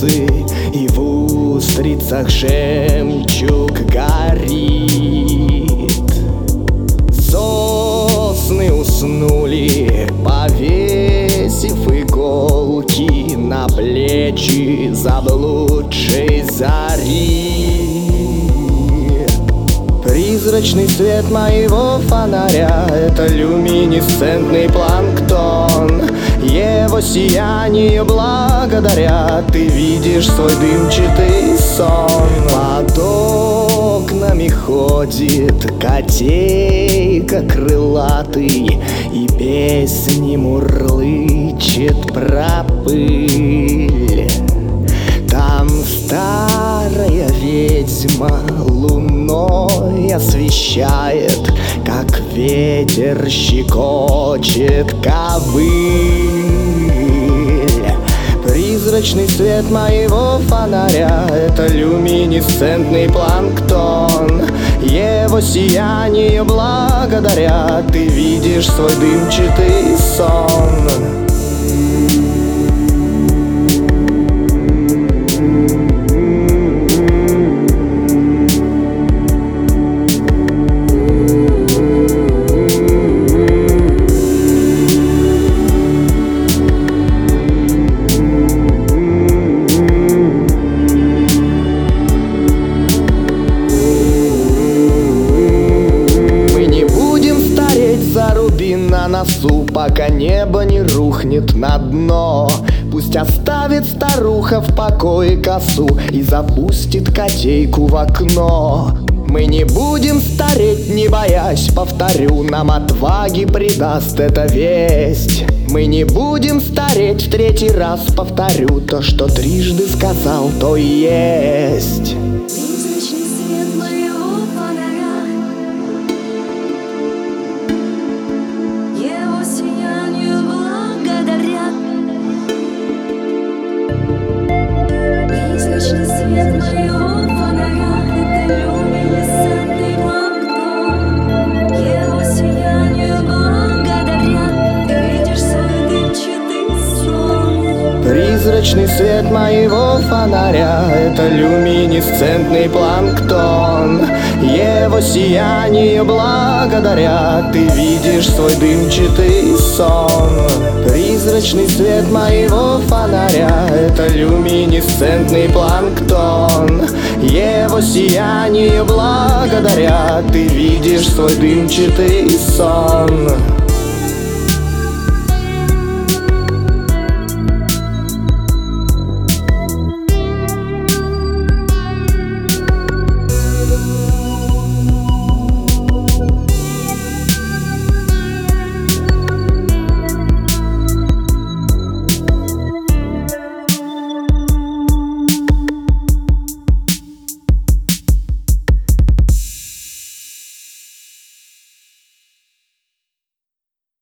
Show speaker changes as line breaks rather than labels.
волосы, и в устрицах жемчуг горит. Сосны уснули, повесив иголки на плечи заблудшей зари. Призрачный свет моего фонаря — это люминесцентный планктон. Его сияние благодаря ты видишь свой дымчатый сон. Под окнами ходит котейка крылатый и песни мурлычет про пыль. Там старая ведьма луной освещает, как ветер щекочет ковыль. Призрачный свет моего фонаря — это люминесцентный планктон. Его сияние благодаря ты видишь свой дымчатый сон. На носу, пока небо не рухнет на дно. Пусть оставит старуха в покое косу и запустит котейку в окно. Мы не будем стареть, не боясь, повторю, нам отваги придаст эта весть. Мы не будем стареть, в третий раз повторю, то, что трижды сказал, то и есть. Призрачный свет моего фонаря — это люминесцентный планктон. Его сияние благодаря ты видишь свой дымчатый сон. Призрачный свет моего фонаря — это люминесцентный планктон. Его сияние благодаря ты видишь свой дымчатый сон.